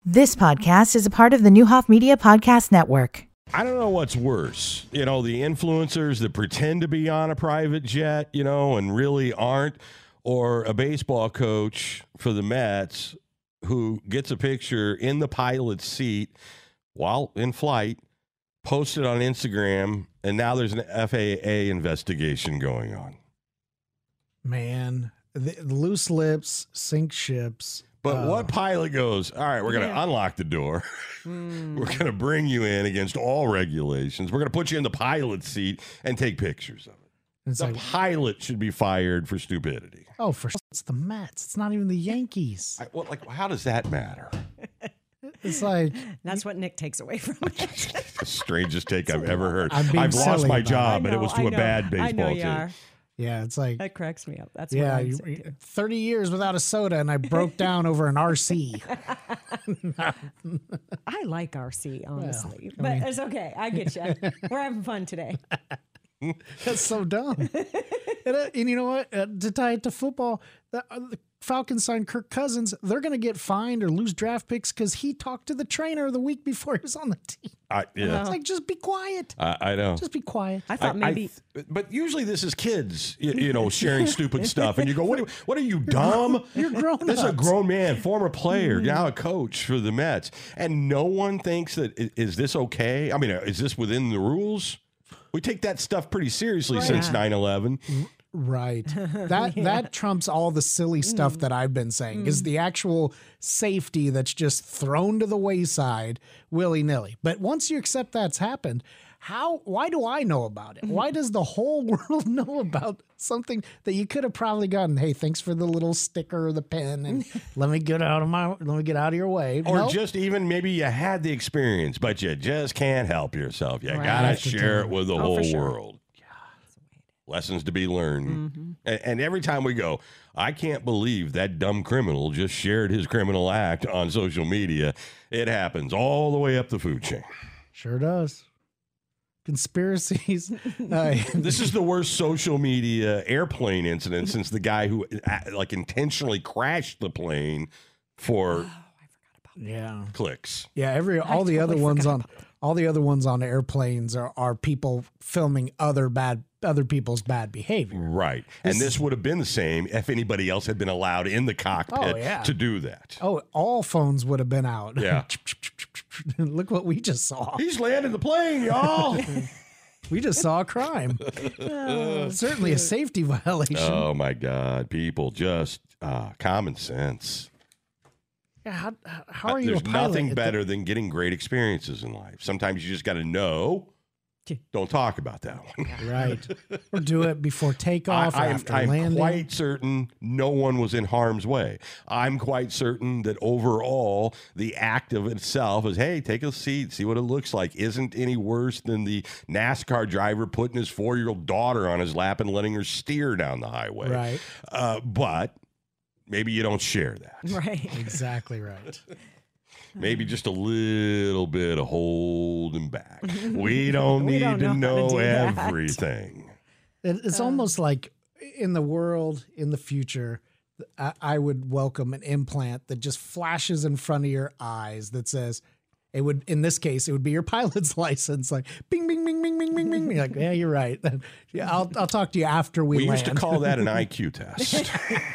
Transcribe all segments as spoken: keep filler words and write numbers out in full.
This podcast is a part of the Newhoff Media Podcast Network. I don't know what's worse, you know, the influencers that pretend to be on a private jet, you know, and really aren't, or a baseball coach for the Mets who gets a picture in the pilot's seat while in flight, posted on Instagram, and now there's an F A A investigation going on. Man, the, loose lips sink ships. But uh, what pilot goes, all right, we're going to Yeah. unlock the door. Mm. We're going to bring you in against all regulations. We're going to put you in the pilot's seat and take pictures of it. It's The like, pilot should be fired for stupidity. oh, for it's the Mets. It's not even the Yankees. I, well, like, how does that matter? It's like, That's what Nick takes away from it. The strangest take I've ever heard. I'm being I've lost silly my about it. job, I and it know, was I to a know. bad I baseball know you team. are. yeah, it's like, That cracks me up. That's yeah, what I'd you, say too. thirty years without a soda, and I broke down over an R C. I like R C, honestly. I but mean- it's okay. I get you. We're having fun today. That's so dumb. and, uh, and you know what? Uh, to tie it to football, the, uh, the Falcons signed Kirk Cousins. They're going to get fined or lose draft picks because he talked to the trainer the week before he was on the team. I, yeah, It's like, just be quiet. I, I know. Just be quiet. I thought I- I maybe. th- but usually this is kids, you, you know, sharing stupid stuff, and you go, "What? Are, what are you dumb? You're grown This is a ups. grown man, former player, now a coach for the Mets, and no one thinks that i- is this okay? I mean, is this within the rules? We take that stuff pretty seriously since Yeah. nine eleven. Right. That that trumps all the silly stuff that I've been saying is the actual safety that's just thrown to the wayside willy-nilly. But once you accept that's happened, how why do I know about it? Why does the whole world know about something that you could have probably gotten, hey, thanks for the little sticker or the pen and let me get out of my let me get out of your way. Or Nope. just even maybe you had the experience, but you just can't help yourself. You Right. gotta Have to share do it with the Oh, whole for sure. world. Lessons to be learned. Mm-hmm. And, and every time we go, I can't believe that dumb criminal just shared his criminal act on social media. It happens all the way up the food chain. Sure does. Conspiracies. uh, This is the worst social media airplane incident since the guy who uh, like intentionally crashed the plane for yeah. clicks. Yeah, every all the other totally ones forgot on all the other ones on airplanes are, are people filming other bad other people's bad behavior. Right. And this would have been the same if anybody else had been allowed in the cockpit Oh, yeah. to do that. Oh, all phones would have been out. Yeah. Look what we just saw. He's landing the plane, y'all. We just saw a crime. Certainly a safety violation. Oh, my God. People just uh, common sense. Yeah, how, how Uh, are you There's a pilot? nothing at better than getting great experiences in life. Sometimes you just got to know. Don't talk about that one. the- right. Or do it before takeoff or I, I'm, after I'm landing. quite certain no one was in harm's way. I'm quite certain that overall, the act of itself is, hey, take a seat, see what it looks like, isn't any worse than the NASCAR driver putting his four-year-old daughter on his lap and letting her steer down the highway. Right. Uh, but maybe you don't share that. Right. Exactly right. Maybe just a little bit of holding back. We don't We need don't to know how to know do that. everything. It, it's Um, almost like in the world, in the future, I, I would welcome an implant that just flashes in front of your eyes that says, it would, in this case, it would be your pilot's license, like bing, bing, bing, bing, bing, bing, bing. You're like, yeah, you're right. Yeah, I'll, I'll talk to you after we, We land. used to call that an I Q test.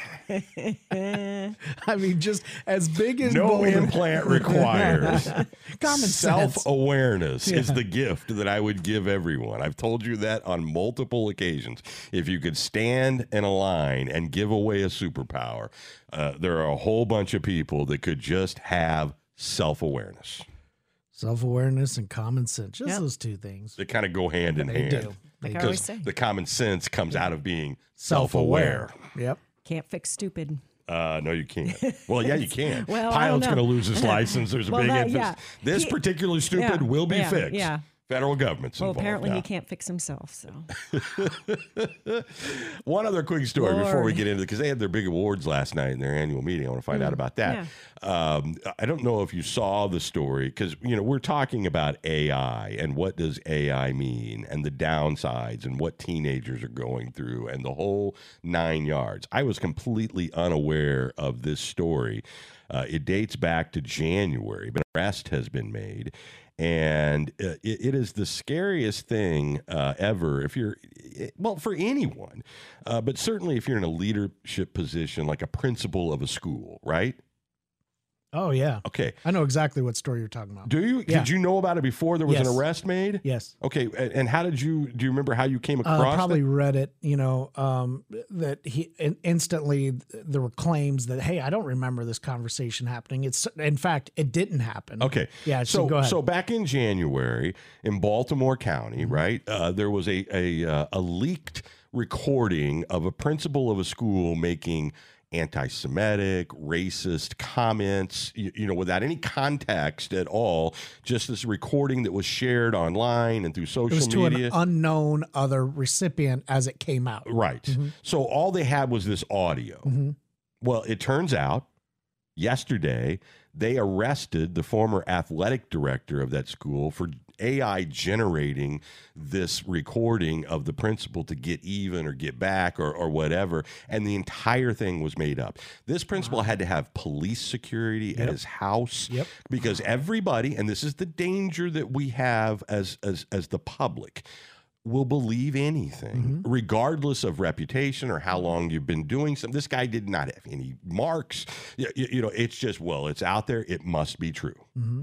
I mean, just as big as No Boulder. implant requires. Common sense. Self-awareness is Yeah. the gift that I would give everyone. I've told you that on multiple occasions. If you could stand in a line and give away a superpower, uh, there are a whole bunch of people that could just have self-awareness. Self-awareness and common sense. Just Yep. those two things. They kind of go hand in They hand. do. They Like I do. always Because say. the common sense comes out of being self-aware. Yep. Can't fix stupid. Uh, no, you can't. Well, yeah, you can. Well, I don't Pilot's going to know. lose his license. There's a Well, big that- emphasis. yeah. This He- particular stupid yeah, will be yeah, fixed. yeah. Federal government's Well, involved. apparently now. he can't fix himself. So One other quick story before we Lord. get into it, because they had their big awards last night in their annual meeting. I want to find out about that. Um, I don't know if you saw the story, because you know we're talking about A I and what does A I mean and the downsides and what teenagers are going through and the whole nine yards. I was completely unaware of this story. Uh, it dates back to January, but an arrest has been made. And uh, it, it is the scariest thing uh, ever if you're, well, for anyone, uh, but certainly if you're in a leadership position like a principal of a school, right? Oh, yeah. Okay. I know exactly what story you're talking about. Do you? Yeah. Did you know about it before there was Yes. an arrest made? Yes. Okay. a- And how did you, do you remember how you came Uh, across probably it? read it, you know, um, that he in, instantly there were claims that, hey, I don't remember this conversation happening. It's in fact, it didn't happen. Okay. Yeah. So, So, go ahead. so back in January in Baltimore County, right, uh, there was a, a, uh, a leaked recording of a principal of a school making anti-Semitic, racist comments, you, you know, without any context at all, just this recording that was shared online and through it social was to media. an unknown other recipient as it came out. Right. So all they had was this audio. Mhm. Well, it turns out yesterday they arrested the former athletic director of that school for A I generating this recording of the principal to get even or get back or, or whatever. And the entire thing was made up. This principal had to have police security at Yep. his house Yep. because everybody, and this is the danger that we have as, as, as the public, will believe anything, regardless of reputation or how long you've been doing something. This guy did not have any marks. You, you, you know, it's just, well, it's out there. It must be true.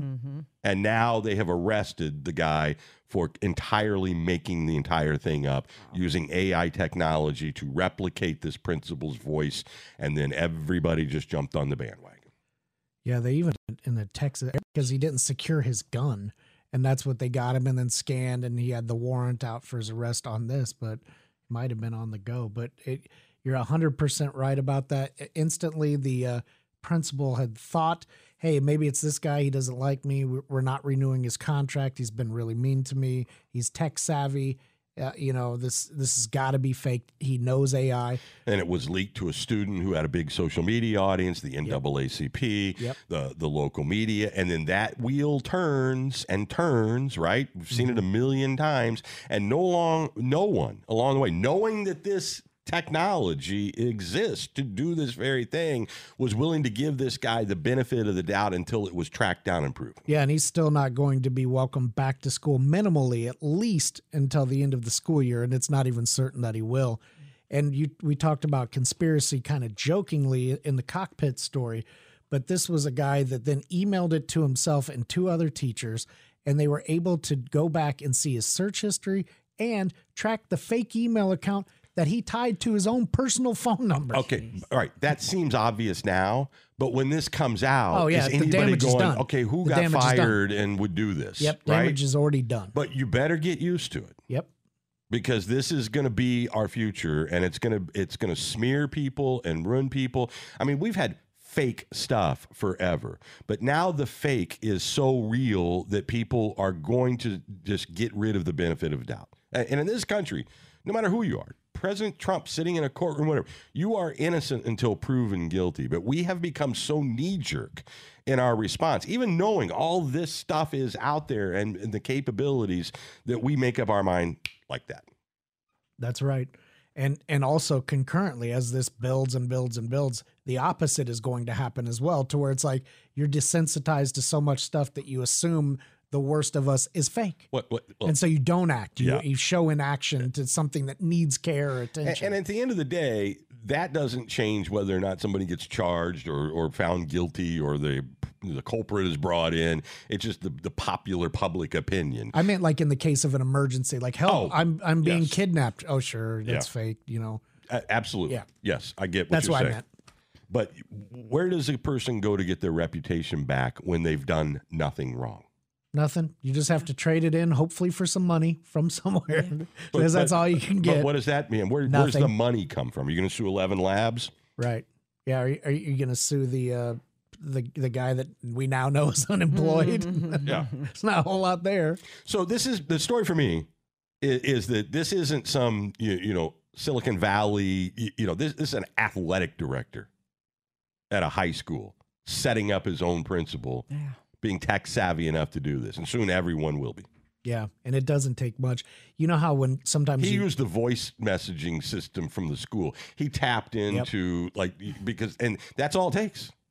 And now they have arrested the guy for entirely making the entire thing up using A I technology to replicate this principal's voice. And then everybody just jumped on the bandwagon. Yeah, they even in the Texas because he didn't secure his gun, and that's what they got him and then scanned, and he had the warrant out for his arrest on this, but it might have been on the go. But it, you're a hundred percent right about that. Instantly, the uh, principal had thought, "Hey, maybe it's this guy. He doesn't like me. We're we're not renewing his contract. He's been really mean to me. He's tech savvy. Uh, you know, this this has got to be fake. He knows A I." And it was leaked to a student who had a big social media audience, the N double A C P, Yep. the, the local media. And then that wheel turns and turns, right? We've seen it a million times. And no long, no one along the way, knowing that this technology exists to do this very thing, was willing to give this guy the benefit of the doubt until it was tracked down and proven. Yeah, and he's still not going to be welcomed back to school minimally, at least until the end of the school year, and it's not even certain that he will. And you, we talked about conspiracy kind of jokingly in the cockpit story, but this was a guy that then emailed it to himself and two other teachers, and they were able to go back and see his search history and track the fake email account that he tied to his own personal phone number. Okay, all right. That seems obvious now, but when this comes out, Oh, yeah, is the anybody damage is going, done. okay, who The got damage is done. fired and would do this? Yep, right? damage is already done. But you better get used to it. Yep. Because this is going to be our future, and it's going to it's going to smear people and ruin people. I mean, we've had fake stuff forever, but now the fake is so real that people are going to just get rid of the benefit of doubt. And and in this country, no matter who you are, President Trump sitting in a courtroom, whatever, you are innocent until proven guilty. But we have become so knee-jerk in our response, even knowing all this stuff is out there and, and the capabilities, that we make up our mind like that. That's right. And and also concurrently, as this builds and builds and builds, the opposite is going to happen as well, to where it's like you're desensitized to so much stuff that you assume the worst of us is fake. What? What? Well, And so you don't act. You, Yeah. you show inaction to something that needs care or and, attention. and at the end of the day, that doesn't change whether or not somebody gets charged or, or found guilty or the the culprit is brought in. It's just the, the popular public opinion. I meant like in the case of an emergency, like help, Oh, I'm I'm being yes. kidnapped. Oh, sure, that's Yeah. fake. You know, A- absolutely. Yeah. Yes, I get what that's you're what I saying. meant. But where does a person go to get their reputation back when they've done nothing wrong? Nothing. You just have to trade it in, hopefully for some money from somewhere, But- because that's but- all you can But get. what does that mean? Where, where's Nothing. the money come from? Are you going to sue eleven Labs? Right. Yeah. Are you, are you going to sue the uh, the the guy that we now know is unemployed? Yeah. It's not a whole lot there. So this is the story for me is, is that this isn't some you, you know Silicon Valley you, you know this, this is an athletic director at a high school setting up his own principal, Yeah. being tech savvy enough to do this, and soon everyone will be. Yeah, and it doesn't take much. You know how when sometimes He you, used the voice messaging system from the school. He tapped into like because and that's all it takes.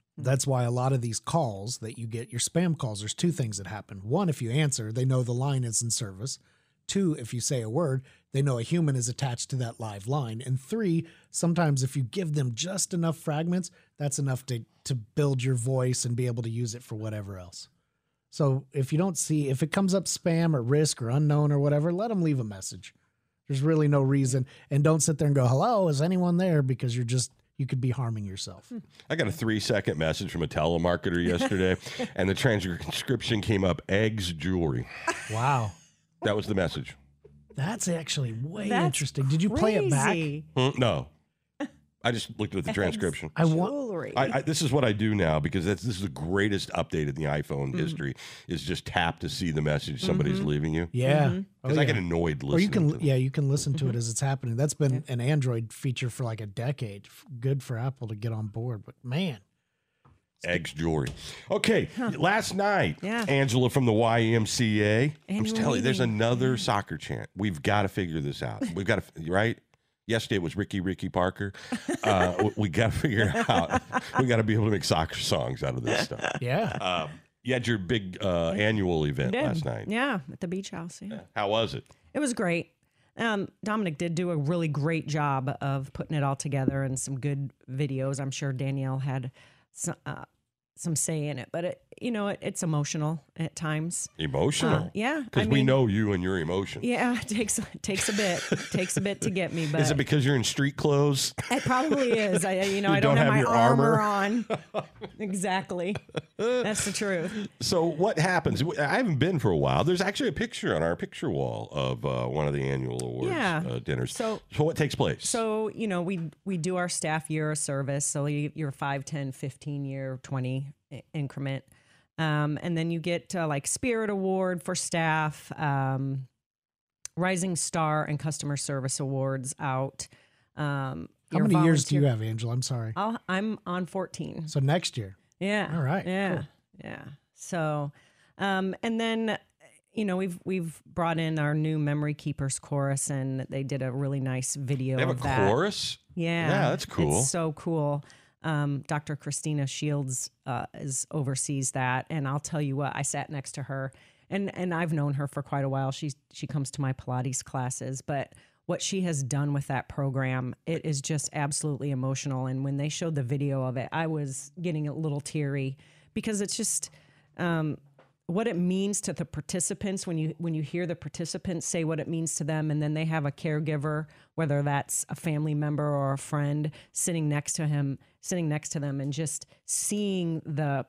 That's why a lot of these calls that you get, your spam calls, there's two things that happen. One, if you answer, they know the line is in service. Two, if you say a word, they know a human is attached to that live line. And three, sometimes if you give them just enough fragments, that's enough to, to build your voice and be able to use it for whatever else. So if you don't see, if it comes up spam or risk or unknown or whatever, let them leave a message. There's really no reason. And don't sit there and go, hello, is anyone there? Because you're just, you could be harming yourself. I got a three second message from a telemarketer yesterday, and the transcription came up eggs jewelry. Wow. That was the message. That's actually way That's interesting. Did you play it back? crazy. Mm, no. I just looked at the transcription. I want. Jewelry. I, I, this is what I do now because that's, this is the greatest update in the iPhone Mm. history is just tap to see the message somebody's Mm-hmm. leaving you. Yeah. Mhm. Because Oh, I yeah. get annoyed listening Or you to can, them. yeah, you can listen to Mm-hmm. it as it's happening. That's been an Android feature for like a decade. F- Good for Apple to get on board, but man, Eggs jewelry. Okay, last night, Yeah. Angela from the Y M C A. I'm Annual just telling you, there's meeting. another soccer chant. We've got to figure this out. We've got to, right? Yesterday it was Ricky, Ricky Parker. Uh, we- we got to figure it out. We got to be able to make soccer songs out of this stuff. yeah. Uh, you had your big uh, annual event Did. last night. Yeah, at the beach house. Yeah. How was it? It was great. Um, Dominic did do a really great job of putting it all together and some good videos. I'm sure Danielle had some, uh, some say in it, but it, you know, it, it's emotional at times. Emotional? Uh, yeah, Because I we mean, know you and your emotions. Yeah, it takes it takes a bit. It takes a bit to get me, but Is it because you're in street clothes? it probably is. I, you know, You I don't, don't have, have my your armor. armor on. Exactly. That's the truth. So what happens? I haven't been for a while. There's actually a picture on our picture wall of uh, one of the annual awards Yeah. uh, dinners. So- so what takes place? So, you know, we we do our staff year of service. So you- your five, ten, fifteen year, twenty i- increment. Um, and then you get uh, like Spirit Award for staff, um, Rising Star and Customer Service Awards out. Um, How your many years do you volunteer- have, Angela? I'm sorry. I'll, I'm on fourteen. So next year. Yeah. All right, Yeah. cool. Yeah. So, um, and then, you know, we've we've brought in our new Memory Keepers chorus, and they did a really nice video they have a of that. chorus? Yeah, Yeah, that's cool. It's so cool. Um, Doctor Christina Shields uh, is oversees that, and I'll tell you what, I sat next to her, and and I've known her for quite a while. She she comes to my Pilates classes, but what she has done with that program, it is just absolutely emotional. And when they showed the video of it, I was getting a little teary because it's just. Um, what it means to the participants when you when you hear the participants say what it means to them, and then they have a caregiver, whether that's a family member or a friend, sitting next to him, sitting next to them, and just seeing the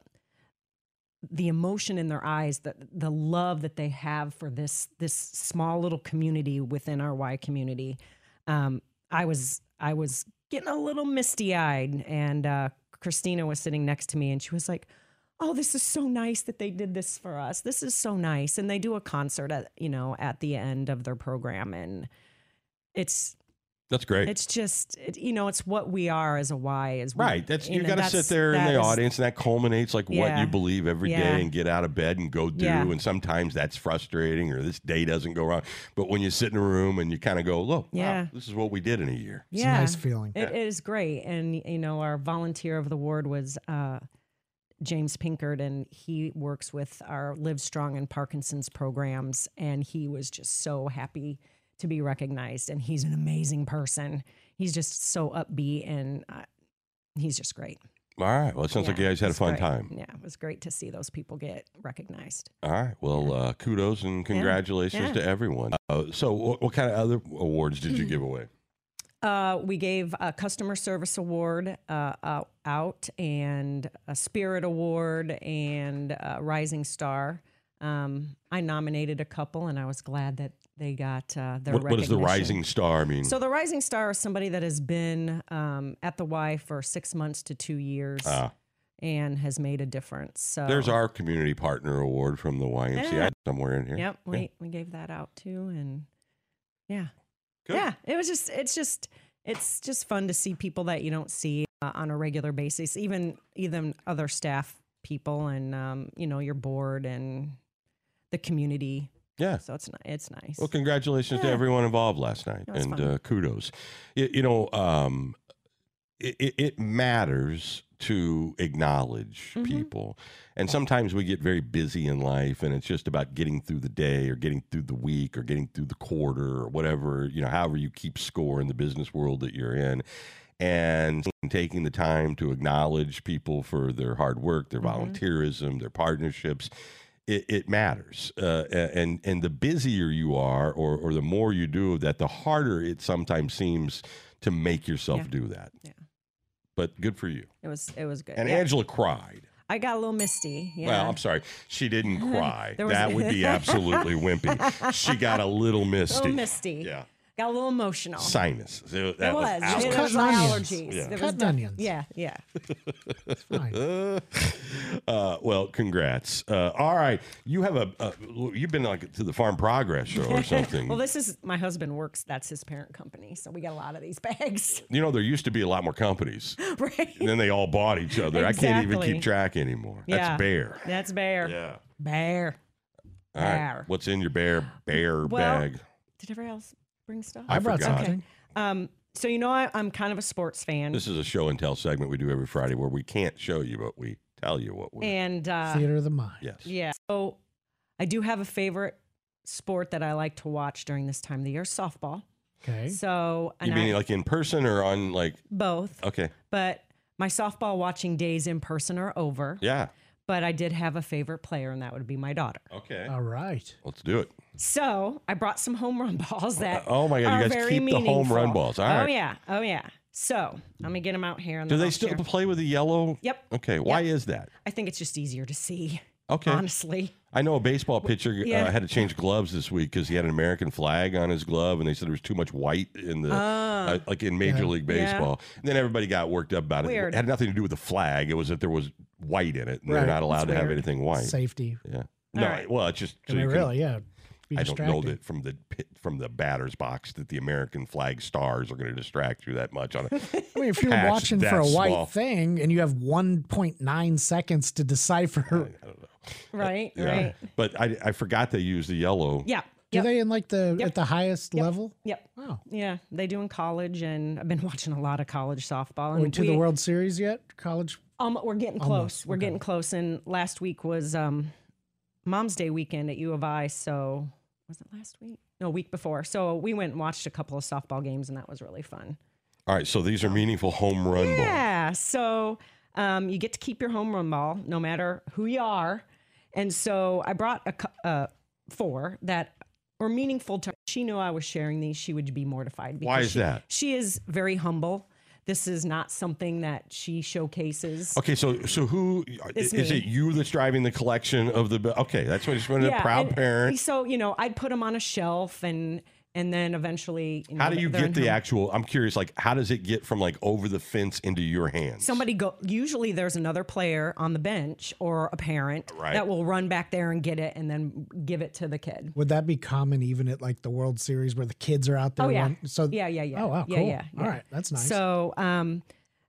the emotion in their eyes, the the love that they have for this this small little community within our Y community. Um, I was I was getting a little misty eyed, and uh, Christina was sitting next to me, and she was like, oh, this is so nice that they did this for us. This is so nice. And they do a concert at, you know, at the end of their program. And it's, That's great. it's just, it, you know, it's what we are as a Y. As we, Right. That's you know, got to that's- sit there in that the is- audience, and that culminates like what Yeah. you believe every day, Yeah. and get out of bed and go do. Yeah. And sometimes that's frustrating, or this day doesn't go wrong. But when you sit in a room and you kind of go, "Look, Yeah. wow, this is what we did in a year." It's Yeah. a nice feeling. It is great. And, you know, our volunteer of the ward was uh, James Pinkard, and he works with our Live Strong and Parkinson's programs. And he was just so happy to be recognized. And he's an amazing person. He's just so upbeat, and uh, he's just great. All right. Well, it sounds like you Yeah, guys had a it's fun great. time. Yeah, it was great to see those people get recognized. All right. Well, uh, kudos and congratulations Yeah. to everyone. Uh, so, what, what kind of other awards did you give away? Uh, we gave a customer service award uh, uh, out, and a Spirit Award, and a Rising Star. Um, I nominated a couple, and I was glad that they got uh, their What, what does the recognition. Rising Star mean? So the Rising Star is somebody that has been um, at the Y for six months to two years Ah. and has made a difference. So There's our community partner award from the Y M C A Yeah. somewhere in here. Yep, we Yeah. we gave that out too, and yeah, Good. yeah. It was just, it's just, it's just fun to see people that you don't see uh, on a regular basis, even even other staff people, and um, you know, your board and the community. Yeah. So it's ni- it's nice. Well, congratulations to Yeah. everyone involved last night, That was and fun. uh, kudos. You, you know, um, it, it, it matters to acknowledge Mhm. people. And sometimes we get very busy in life and it's just about getting through the day or getting through the week or getting through the quarter or whatever, you know, however you keep score in the business world that you're in. And taking the time to acknowledge people for their hard work, their Mhm. volunteerism, their partnerships, it, it matters. Uh, and and the busier you are or, or the more you do of that, the harder it sometimes seems to make yourself Yeah. do that. Yeah. But good for you. It was it was good. And Yeah. Angela cried. I got a little misty. Yeah. Well, I'm sorry. She didn't cry. There was- That would be absolutely wimpy. She got a little a misty. little misty. Yeah. Got a little emotional. Sinus. It, It that was. out. It Cut was onions. allergies. Yeah. There was Cut def- onions. Yeah, yeah. Fine. Uh, uh, well, congrats. Uh, all right, you have a. Uh, you've been like to the Farm Progress show or something. Well, this is my husband works. That's his parent company, so we got a lot of these bags, you know, there used to be a lot more companies, right? and then they all bought each other. I can't even Exactly. keep track anymore. Yeah. That's Bear. That's bear. Yeah. Bear. All right. Bear. What's in your Bear Bear Well, bag? Did everybody else bring stuff? I I brought forgot. something. Um, so you know, I, I'm kind of a sports fan, This is a show and tell segment we do every Friday where we can't show you, but we tell you what we. and uh, Theater of the mind. Yes. yeah. So I do have a favorite sport that I like to watch during this time of the year: softball. Okay. So and You mean I, like in person or on like? both, Okay. but my softball watching days in person are over. Yeah. But I did have a favorite player, and that would be my daughter. Okay. All right. Let's do it. So I brought some home run balls that. Oh my God! are You guys very keep the home run meaningful. balls. All Oh right. yeah, oh yeah. So let me get them out here. And Do then they I'll still share. play with the yellow? Yep. Okay. Why is that? I think it's just easier to see. Okay. Honestly. I know a baseball pitcher Yeah. uh, had to change gloves this week because he had an American flag on his glove, and they said there was too much white in the uh, like in Major Yeah. League Yeah. Baseball. And then everybody got worked up about it. Weird. It had nothing to do with the flag. It was that there was white in it, and they're Right. not allowed That's to have weird. anything white. Safety. Yeah. No. right. Well, it's just. I so mean, you can- really, yeah. Be I don't know distracting. that from the pit, from the batter's box that the American flag stars are going to distract you that much on a I mean, if you're patch watching for that a white small. thing and you have one point nine seconds to decipher, I don't know. Right. Yeah. Right. But I, I forgot they use the yellow. Yeah. do Yep. they in like the Yep. at the highest Yep. level? Yep. Wow. Yeah. They do in college, and I've been watching a lot of college softball. Are And we to we- the World Series yet? College? Um, we're getting close. Almost, We're okay. getting close. And last week was um, Mom's Day weekend at U of I. So was it last week? No, week before. So we went and watched a couple of softball games, and that was really fun. All right, so these are meaningful home run balls. Yeah. So um, you get to keep your home run ball no matter who you are. And so I brought a cou- uh, four that were meaningful to her. She knew I was sharing these. She would be mortified. Why because is she- that? She is very humble. This is not something that she showcases. Okay, so so who It's is me. it? You that's driving the collection of the? Okay, that's what I just wanted. A proud and parent. So you know, I'd put them on a shelf, and and then eventually. You know, How do you they're get in the home. actual? I'm curious. Like, how does it get from like over the fence into your hands? Somebody go. Usually, there's another player on the bench or a parent Right. that will run back there and get it, and then give it to the kid. Would that be common even at like the World Series where the kids are out there? Oh, yeah. run- So Yeah, yeah, yeah. Oh wow, yeah, cool. yeah, All yeah. right, that's nice. So, um,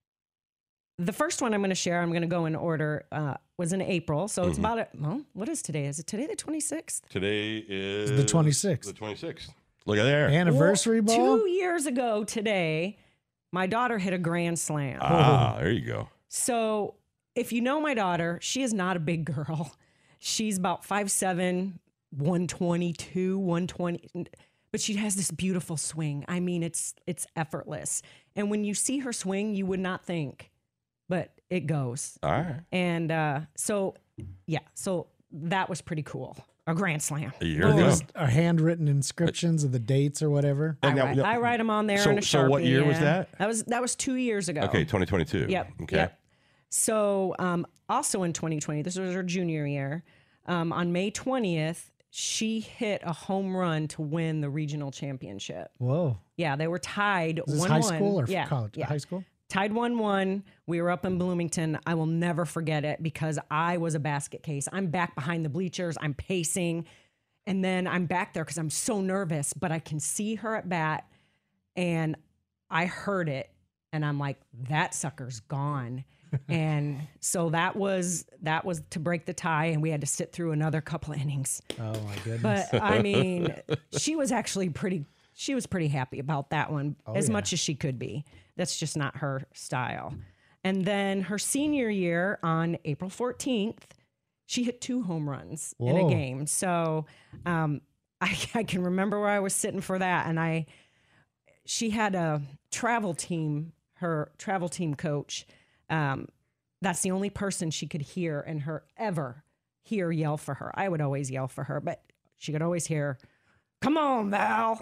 the first one I'm going to share, I'm going to go in order, uh, was in April. So Mm-hmm. it's about, a, well, what is today? Is it today the twenty-sixth? Today is the twenty-sixth. The twenty-sixth. Look at there. Anniversary Well, ball. Two years ago today, my daughter hit a grand slam. Ah, there you go. So if you know my daughter, she is not a big girl. She's about five seven, one twenty-two, one twenty, but she has this beautiful swing. I mean, it's it's effortless. And when you see her swing, you would not think, but it goes. All right. And uh, so, yeah, so that was pretty cool. A grand slam. There you Are go. these are handwritten inscriptions of the dates or whatever? I And now- write, now- I write them on there so- in a so Sharpie. what year was yeah. that? That was that was two years ago. Okay, twenty twenty-two. Yep. Okay. Yep. So, um, also in twenty twenty, this was her junior year. Um, on May twentieth, she hit a home run to win the regional championship. Whoa. Yeah, they were tied Is this one high one. school or yeah, college? Yeah. High school? Tied one one. We were up in Bloomington. I will never forget it because I was a basket case. I'm back behind the bleachers. I'm pacing. And then I'm back there because I'm so nervous, but I can see her at bat and I heard it and I'm like, that sucker's gone. And so that was that was to break the tie, and we had to sit through another couple of innings. Oh my goodness. But I mean, she was actually pretty she was pretty happy about that one, Oh, as yeah. much as she could be. That's just not her style. And then her senior year on April fourteenth, she hit two home runs in a Whoa. game. So um, I, I can remember where I was sitting for that. And I, she had a travel team, her travel team coach. Um, that's the only person she could hear and her ever hear yell for her. I would always yell for her, but she could always hear, "Come on, Val."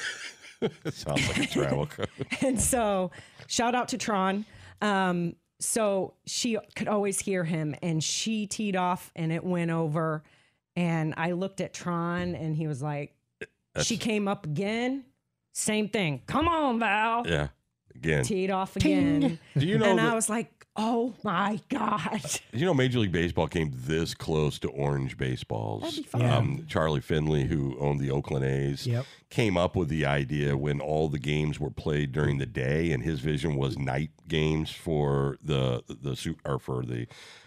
It sounds like a travel coach. And so shout out to Tron. Um, so she could always hear him, and she teed off and it went over. And I looked at Tron and he was like, That's- she came up again. Same thing. "Come on, Val." Yeah. Again. Teed off again. Do you know and that- I was like, oh my God. You know, Major League Baseball came this close to orange baseballs. That'd be fun. Yeah. Um, Charlie Finley, who owned the Oakland A's, Yep. came up with the idea when all the games were played during the day, and his vision was night games for the the su- or for the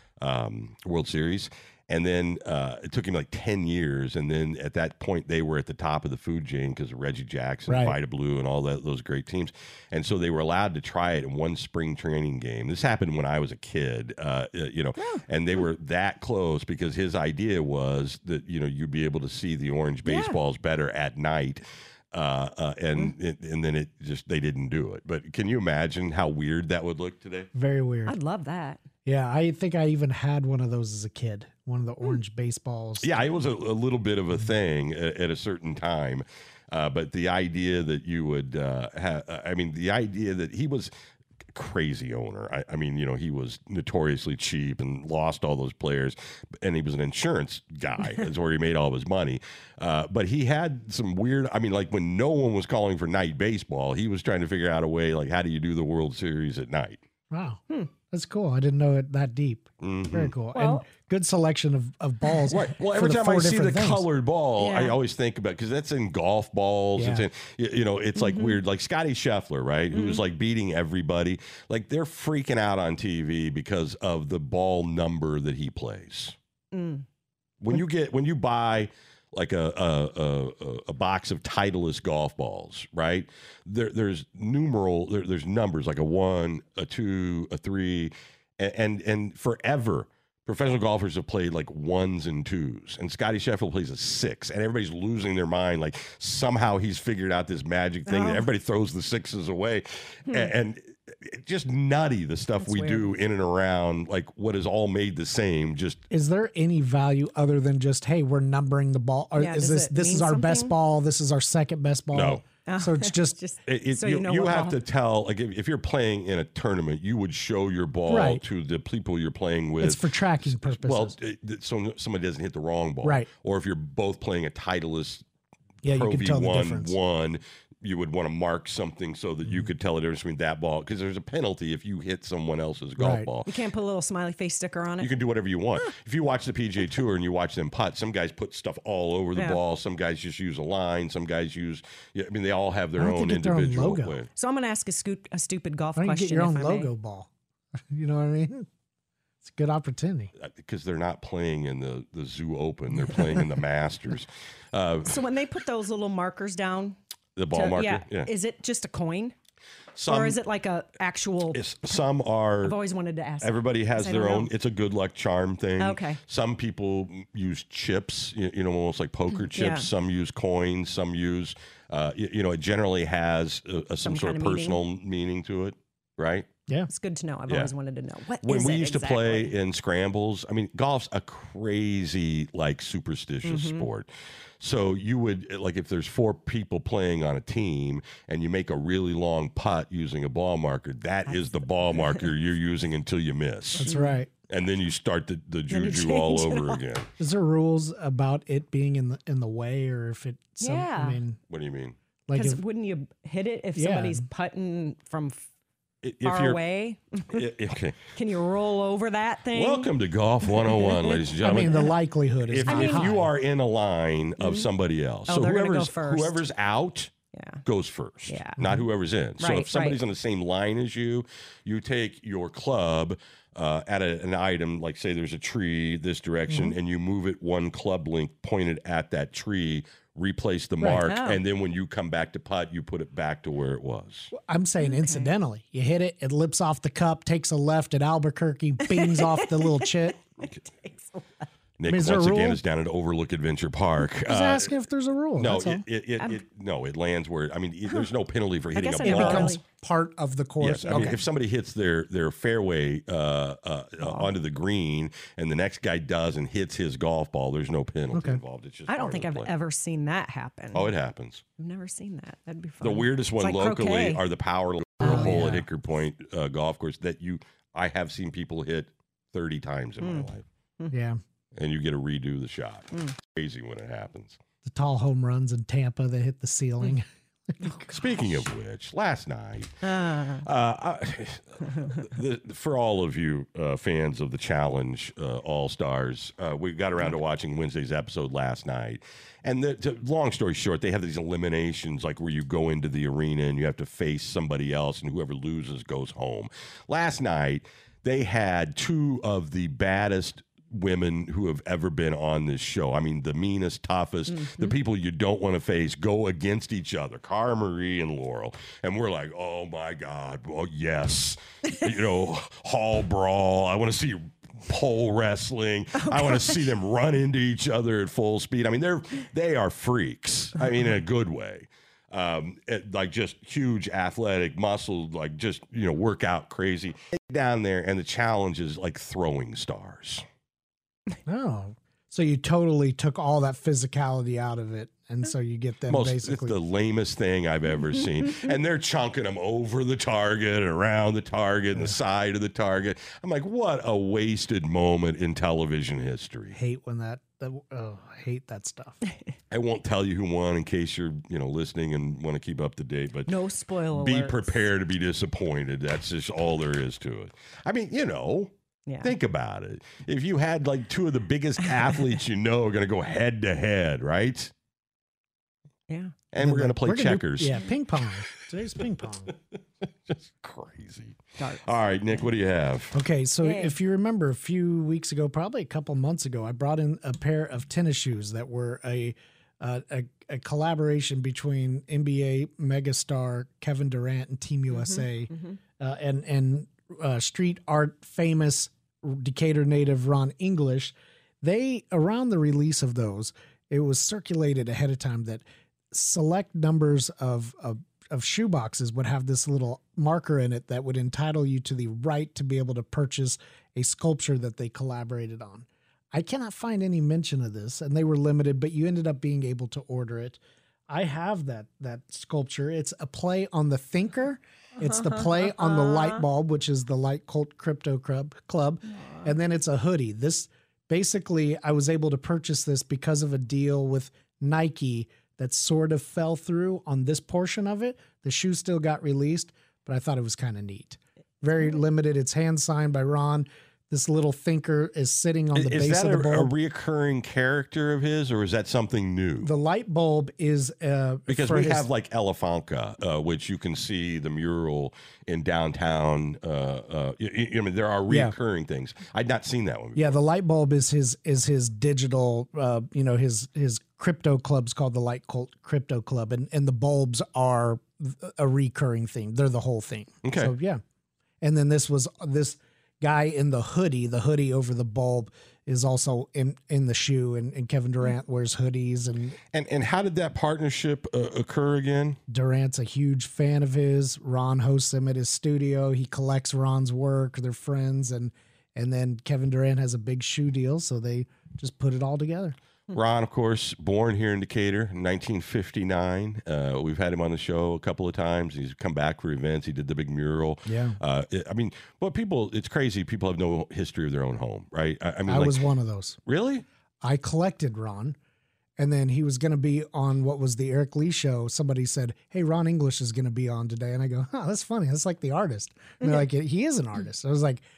um, World Series. And then uh, it took him like ten years. And then at that point, they were at the top of the food chain because of Reggie Jackson, Right. Vita Blue, and all that, those great teams. And so they were allowed to try it in one spring training game. This happened when I was a kid, uh, you know, and they were that close because his idea was that, you know, you'd be able to see the orange Yeah. baseballs better at night. Uh, uh, and it, and then it just, they didn't do it. But can you imagine how weird that would look today? Very weird. I'd love that. Yeah, I think I even had one of those as a kid. One of the orange baseballs. Yeah, it was a, a little bit of a thing at, at a certain time. Uh, but the idea that you would uh, have, I mean, the idea that he was a crazy owner. I, I mean, you know, he was notoriously cheap and lost all those players. And he was an insurance guy. That's where he made all of his money. Uh, but he had some weird, I mean, like when no one was calling for night baseball, he was trying to figure out a way, like, how do you do the World Series at night? Wow. That's cool. I didn't know it that deep. Very cool. Well- and good selection of, of balls. Right. Well, for every the time four I see the different things. colored ball, I Yeah. always think about because that's in golf balls. It's Yeah. in, you, you know, it's like weird. Like Scotty Scheffler, right? Who's like beating everybody. Like they're freaking out on T V because of the ball number that he plays. Mm. When you get when you buy like a a, a, a box of Titleist golf balls, right? There, there's numeral, there, there's numbers like a one, a two, a three, and and, and forever. Professional golfers have played like ones and twos, and Scotty Scheffler plays a six, and everybody's losing their mind. Like somehow he's figured out this magic thing Oh. that everybody throws the sixes away, and, and it- just nutty the stuff That's we weird. do in and around like what is all made the same. Just Is there any value other than just, hey, we're numbering the ball? Or Yeah, is does this it this mean is our best something? ball? This is our second best ball? No. So it's just, Just It, it- so you you know you what have ball. to tell, like, if, if you're playing in a tournament, you would show your ball Right. to the people you're playing with. it's for tracking purposes. well, it- so somebody doesn't hit the wrong ball. Right. Or if you're both playing a Titleist yeah, you Pro can V tell the one difference. one, you would want to mark something so that Mm-hmm. you could tell the difference between that ball. Because there's a penalty if you hit someone else's golf Right. ball. You can't put a little smiley face sticker on it. You can do whatever you want. If you watch the P G A Tour and you watch them putt, some guys put stuff all over the Yeah. ball. Some guys just use a line. Some guys use, yeah, I mean, they all have their I don't own think get their own individual logo. way. So I'm going to ask a, scoot, a stupid golf Why don't you question. get your own if I may. logo ball? You know what I mean? It's a good opportunity. Because they're not playing in the, the Zoo Open. They're playing in the Masters. Uh, So when they put those little markers down, the ball to- marker. yeah, Yeah. is it just a coin, Some, or is it like a actual? it's- some are. I've always wanted to ask. that. Everybody has I their don't own. know. It's a good luck charm thing. Okay. Some people use chips, you, you know, almost like poker chips. Yeah. Some use coins. Some use, uh, you, you know, it generally has a, a, some, Some sort kind of of personal meaning. to it, right? Yeah. It's good to know. I've Yeah. always wanted to know. What When is we it used exactly? to play in scrambles, I mean, golf's a crazy, like, superstitious Mm-hmm. sport. So you would, like, if there's four people playing on a team and you make a really long putt using a ball marker, that is the ball marker you're using until you miss. That's right. And then you start the, the Then you juju all change it over all. again. Is there rules about it being in the in the way, or if it? Some, Yeah. I mean, What do you mean? like Because if, wouldn't you hit it if Yeah. somebody's putting from f- I- If far you're, away? I- okay. Can you roll over that thing? Welcome to Golf one oh one, ladies and I mean, gentlemen. the likelihood is if, not if high. you are in a line of somebody else, Oh, so they're gonna go whoever's first. whoever's out Yeah. goes first, Yeah. not whoever's in. So Right, if somebody's right. on the same line as you, you take your club uh, at a, an item, like say there's a tree this direction, Mm-hmm. and you move it one club length pointed at that tree, replace the Right. mark, Oh. and then when you come back to putt, you put it back to where it was. I'm saying incidentally, you hit it, it lips off the cup, takes a left at Albuquerque, bings off the little chit. Nick, mean, is there once a again, rule? is down at Overlook Adventure Park. I was Uh, asking if there's a rule. no, that's all. it, it, it, it no, it lands where I mean, it- there's no penalty for hitting guess a I it never ball. becomes really- part of the course. Yes, I mean, okay. if somebody hits their their fairway uh, uh, uh, onto the green, and the next guy does and hits his golf ball, there's no penalty Okay. involved. It's just I don't part of think the I've play. ever seen that happen. Oh, it happens. I've never seen that. That'd be fun. The weirdest It's one like locally croquet. are the power hole yeah. at Hickory Point uh, Golf Course that you I have seen people hit thirty times in my Mm. life, yeah. and you get to redo the shot. Mm. Crazy when it happens. The tall home runs in Tampa that hit the ceiling. Speaking of which, last night, Ah. uh, I, the, for all of you uh, fans of the Challenge uh, All Stars, uh, we got around to watching Wednesday's episode last night. And the, to, long story short, they have these eliminations, like where you go into the arena and you have to face somebody else, and whoever loses goes home. Last night, they had two of the baddest women who have ever been on this show. I mean, the meanest, toughest, the people you don't want to face go against each other, Cara Marie and Laurel. And we're like, oh my God, well, yes. you know, hall brawl. I want to see pole wrestling. I want to see them run into each other at full speed. I mean, they're they are freaks. I mean, in a good way. Um, it, like just huge athletic muscle, like just, you know, workout crazy down there. And the challenge is like throwing stars. Oh, so you totally took all that physicality out of it, and so you get them Most, basically. it's the lamest thing I've ever seen. And they're chunking them over the target, and around the target, and the side of the target. I'm like, what a wasted moment in television history. hate when that. that oh, I hate that stuff. I won't tell you who won in case you're, you know, listening and want to keep up to date, but No spoiler be alerts. prepared to be disappointed. That's just all there is to it. I mean, you know, Yeah. think about it. If you had like two of the biggest athletes you know are going to go head to head, right? Yeah. And we're going to play We're gonna do- checkers. yeah, ping pong. Today's ping pong. Just crazy. Darts. All right, Nick, what do you have? Okay, so Yay. if you remember a few weeks ago, probably a couple months ago, I brought in a pair of tennis shoes that were a uh, a, a collaboration between N B A megastar Kevin Durant and Team U S A, uh, and and uh, street art famous Decatur native Ron English. They around the release of those, it was circulated ahead of time that select numbers of of of shoe boxes would have this little marker in it that would entitle you to the right to be able to purchase a sculpture that they collaborated on. I cannot find any mention of this, and they were limited, but you ended up being able to order it. I have that that sculpture. It's a play on the thinker. It's the play on the light bulb, which is the Light Cult Crypto Club club. And then it's a hoodie. This basically, I was able to purchase this because of a deal with Nike that sort of fell through on this portion of it. The shoe still got released, but I thought it was kind of neat. Very limited. It's hand signed by Ron. This little thinker is sitting on the Is base that of the a, a bulb. reoccurring character of his, or is that something new? The light bulb is uh, Because for we his- have like Elefanka, uh, which you can see the mural in downtown. Uh, uh, y- y- I mean, there are Yeah. reoccurring things. I'd not seen that one before. Yeah, the light bulb is his is his digital. Uh, you know, his his crypto club's called the Light Cult Crypto Club, and and the bulbs are a recurring theme. They're the whole thing. Okay. So yeah, and then this was this guy in the hoodie. The hoodie over the bulb is also in in the shoe, and, and Kevin Durant wears hoodies, and And and how did that partnership uh, occur again? Durant's a huge fan of his. Ron hosts him at his studio. He collects Ron's work. They're friends, and and then Kevin Durant has a big shoe deal, so they just put it all together. Ron, of course, born here in Decatur in nineteen fifty-nine. Uh, we've had him on the show a couple of times. He's come back for events. He did the big mural. Yeah. Uh, it- I mean, well, people, it's crazy. People have no history of their own home, right? I, I mean, I like, was one of those. really? I collected Ron, and then he was going to be on what was the Eric Lee show. Somebody said, "Hey, Ron English is going to be on today," and I go, "Huh, that's funny. That's like the artist." And they're like, "He is an artist." I was like,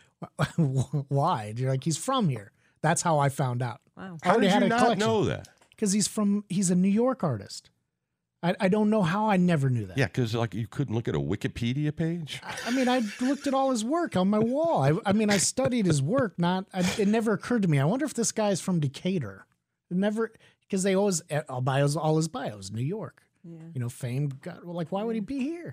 "Why?" And you're like, "He's from here." That's how I found out. Wow. How Already did had you a not collection. know that? Because he's from he's a New York artist. I, I don't know how I never knew that. Yeah, because like you couldn't look at a Wikipedia page. I mean, I looked at all his work on my wall. I, I mean, I studied his work. Not, I, it never occurred to me. I wonder if this guy's from Decatur. It never, because they always all bios, all his bios, New York. Yeah. You know, famed. God, well, like, why would he be here?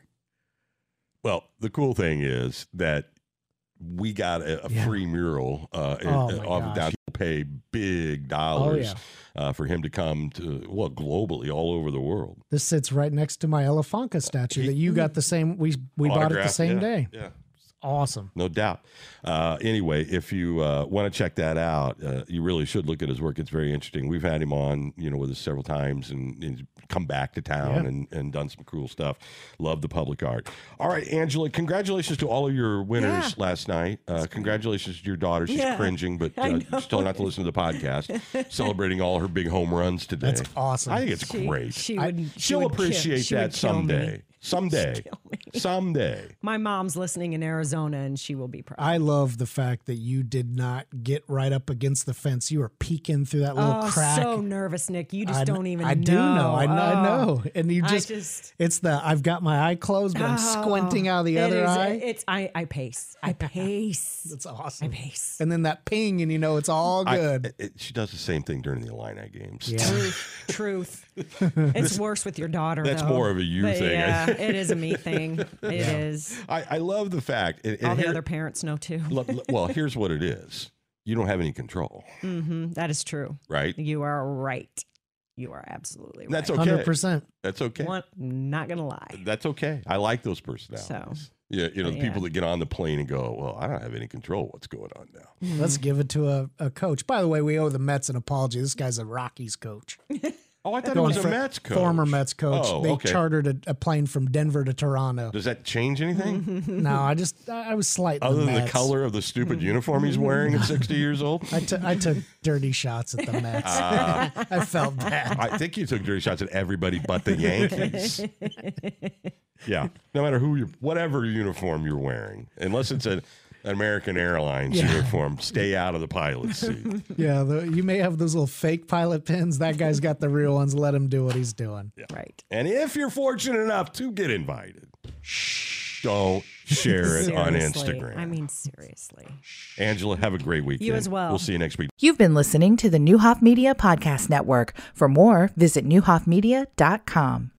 Well, the cool thing is that we got a, a Yeah. free mural uh, Oh, in- my off gosh. down. Pay big dollars Oh, uh, for him to come to well globally all over the world. This sits right next to my Elefanka statue He- that you got the same. We we bought it the Autograph, same yeah, day. Yeah. Awesome. No doubt. Uh, anyway, if you uh, want to check that out, uh, you really should look at his work. It's very interesting. We've had him on, you know, with us several times, and he's come back to town Yeah. and, and done some cool stuff. Love the public art. All right, Angela, congratulations to all of your winners Yeah. last night. Uh, congratulations to your daughter. She's Yeah. cringing, but I uh, know. still not to listen to the podcast. Celebrating all her big home runs today. That's awesome. I think it's She- great. She I- would. she She'll would kill- appreciate she that would kill me. someday. Someday. She'd kill me. Someday. My mom's listening in Arizona, and she will be proud. I love the fact that you did not get right up against the fence. You were peeking through that little oh, crack. so nervous, Nick. You just I, don't even. I know. do know. I know. I Oh. know. And you I just, just- it's the, I've got my eye closed, but I'm squinting out the It other is- eye. It's I. I pace. I pace. That's I awesome. pace. And then that ping, and you know, it's all I- good. it- she does the same thing during the Illini games. Yeah. Truth. Truth. It's worse with your daughter. That's though. more of a you But thing, I Yeah, think. it is a me thing. It is. I, I love the fact. And, and All the here- other parents know too. lo- lo- well, here's what it is. You don't have any control, hmm That is true. right? You are right. You are absolutely right. That's okay. one hundred percent. That's okay. One, not gonna lie. That's okay. I like those personalities. So. Yeah, you know, the Yeah. people that get on the plane and go, well, I don't have any control of what's going on now. Let's give it to a, a coach. By the way, we owe the Mets an apology. This guy's a Rockies coach. Oh, I thought it Going was a for- Mets coach. Former Mets coach. Oh, they okay. chartered a, a plane from Denver to Toronto. Does that change anything No, I just, I, I was slighting other the than the Mets. color of the stupid uniform he's wearing at sixty years old? I took I took dirty shots at the Mets. I felt bad. I think you took dirty shots at everybody but the Yankees. Yeah, no matter who you, whatever uniform you're wearing, unless it's a, an American Airlines Yeah. uniform, stay out of the pilot's seat. Yeah, the, you may have those little fake pilot pins. That guy's got the real ones. Let him do what he's doing. Right. And if you're fortunate enough to get invited, don't share it on Seriously. Instagram. I mean, seriously. Angela, have a great weekend. as well. We'll see you next week. You've been listening to the Newhoff Media Podcast Network. For more, visit newhoff media dot com.